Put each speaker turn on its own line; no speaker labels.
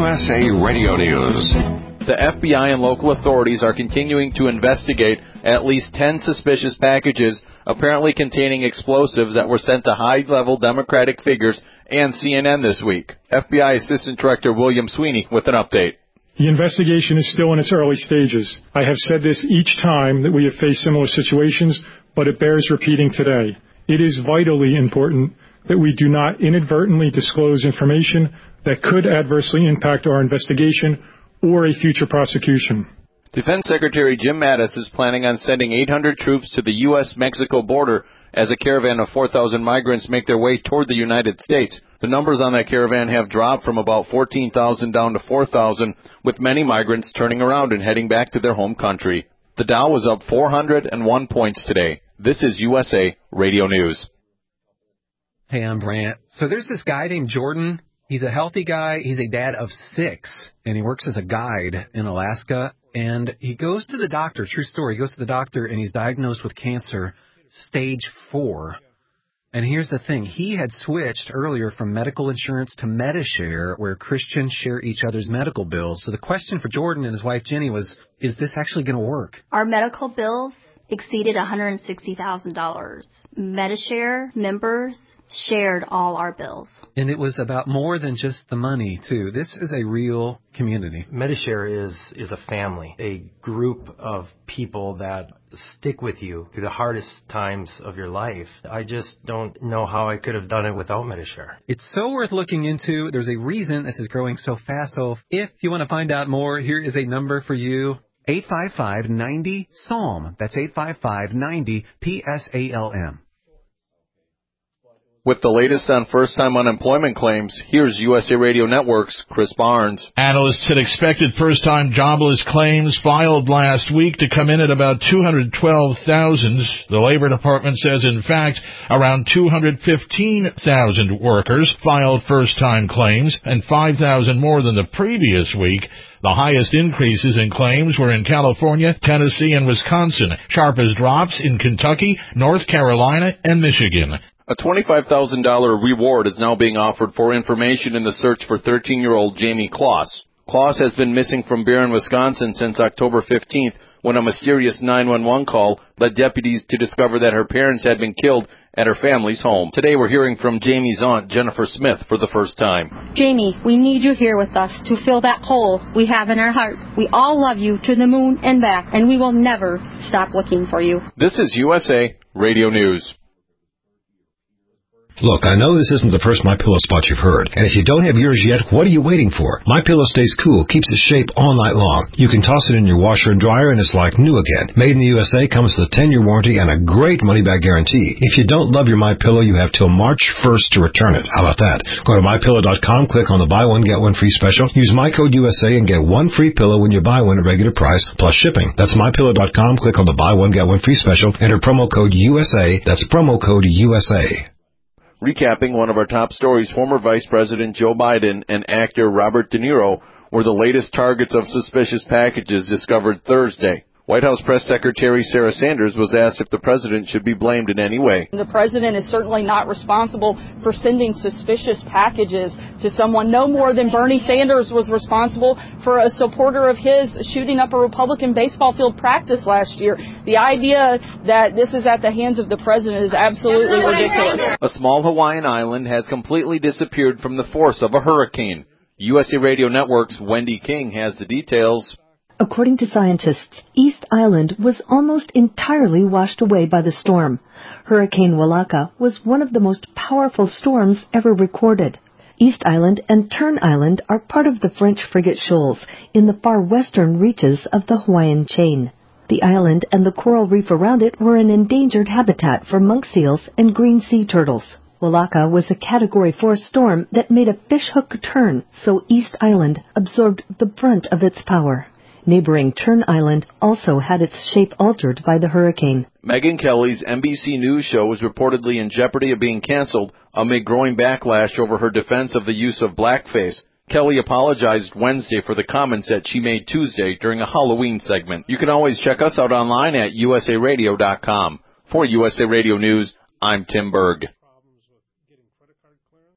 USA Radio News.
The FBI and local authorities are continuing to investigate at least 10 suspicious packages apparently containing explosives that were sent to high-level Democratic figures and CNN this week. FBI Assistant Director William Sweeney with an update.
The investigation is still in its early stages. I have said this each time that we have faced similar situations, but it bears repeating today. It is vitally important that we do not inadvertently disclose information that could adversely impact our investigation or a future prosecution.
Defense Secretary Jim Mattis is planning on sending 800 troops to the U.S.-Mexico border as a caravan of 4,000 migrants make their way toward the United States. The numbers on that caravan have dropped from about 14,000 down to 4,000, with many migrants turning around and heading back to their home country. The Dow was up 401 points today. This is USA Radio News.
Hey, I'm Brant. So there's this guy named Jordan. He's a healthy guy. He's a dad of 6, and he works as a guide in Alaska. And he goes to the doctor, true story, he goes to the doctor, and he's diagnosed with cancer, stage 4. And here's the thing. He had switched earlier from medical insurance to Medishare, where Christians share each other's medical bills. So the question for Jordan and his wife, Jenny, was, is this actually going to work?
Our medical bills exceeded $160,000. Medishare members shared all our bills.
And it was about more than just the money, too. This is a real community.
Medishare is a family, a group of people that stick with you through the hardest times of your life. I just don't know how I could have done it without Medishare.
It's so worth looking into. There's a reason this is growing so fast. So if you want to find out more, here is a number for you. 855-90-PSALM. That's 855-90-PSALM.
With the latest on first-time unemployment claims, here's USA Radio Network's Chris Barnes.
Analysts had expected first-time jobless claims filed last week to come in at about 212,000. The Labor Department says, in fact, around 215,000 workers filed first-time claims, and 5,000 more than the previous week. The highest increases in claims were in California, Tennessee, and Wisconsin. Sharpest drops in Kentucky, North Carolina, and Michigan.
A $25,000 reward is now being offered for information in the search for 13-year-old Jamie Kloss. Kloss has been missing from Barron, Wisconsin since October 15th, when a mysterious 911 call led deputies to discover that her parents had been killed at her family's home. Today we're hearing from Jamie's aunt, Jennifer Smith, for the first time.
Jamie, we need you here with us to fill that hole we have in our heart. We all love you to the moon and back, and we will never stop looking for you.
This is USA Radio News.
Look, I know this isn't the first MyPillow spot you've heard, and if you don't have yours yet, what are you waiting for? MyPillow stays cool, keeps its shape all night long. You can toss it in your washer and dryer, and it's like new again. Made in the USA, comes with a 10-year warranty and a great money-back guarantee. If you don't love your MyPillow, you have till March 1st to return it. How about that? Go to MyPillow.com, click on the buy one, get one free special. Use my code USA and get one free pillow when you buy one at regular price, plus shipping. That's MyPillow.com, click on the buy one, get one free special. Enter promo code USA. That's promo code USA.
Recapping one of our top stories, former Vice President Joe Biden and actor Robert De Niro were the latest targets of suspicious packages discovered Thursday. White House Press Secretary Sarah Sanders was asked if the president should be blamed in any way.
The president is certainly not responsible for sending suspicious packages to someone, no more than Bernie Sanders was responsible for a supporter of his shooting up a Republican baseball field practice last year. The idea that this is at the hands of the president is absolutely ridiculous.
A small Hawaiian island has completely disappeared from the force of a hurricane. USA Radio Network's Wendy King has the details.
According to scientists, East Island was almost entirely washed away by the storm. Hurricane Walaka was one of the most powerful storms ever recorded. East Island and Turn Island are part of the French Frigate Shoals in the far western reaches of the Hawaiian chain. The island and the coral reef around it were an endangered habitat for monk seals and green sea turtles. Walaka was a Category 4 storm that made a fishhook turn, so East Island absorbed the brunt of its power. Neighboring Turn Island also had its shape altered by the hurricane.
Megyn Kelly's NBC News show is reportedly in jeopardy of being canceled amid growing backlash over her defense of the use of blackface. Kelly apologized Wednesday for the comments that she made Tuesday during a Halloween segment. You can always check us out online at usaradio.com. For USA Radio News, I'm Tim Berg.